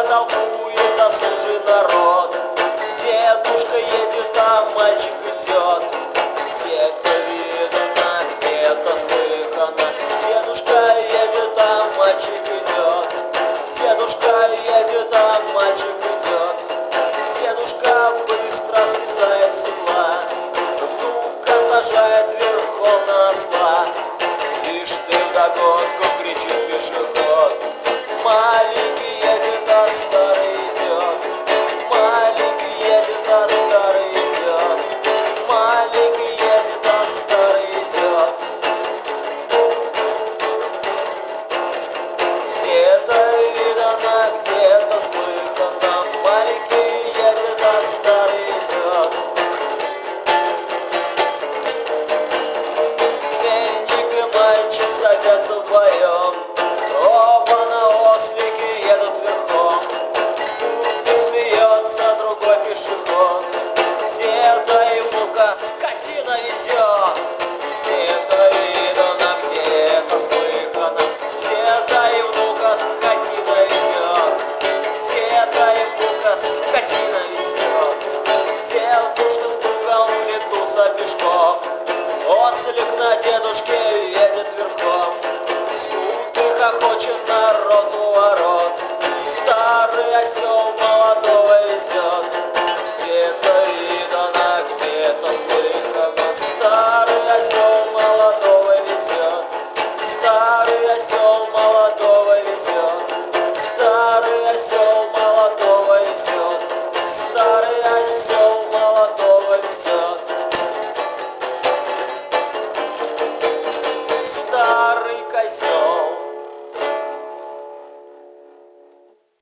толкует досужий народ. Дедушка едет, а мальчик идет. Где-то видно, где-то слыхано. Дедушка едет, а мальчик идет. Дедушка едет, а мальчик идет. Дедушка быстро слезает с седла, внука сажает верхом на осла. Лишь ты вдогонку кричит пешеход: маленький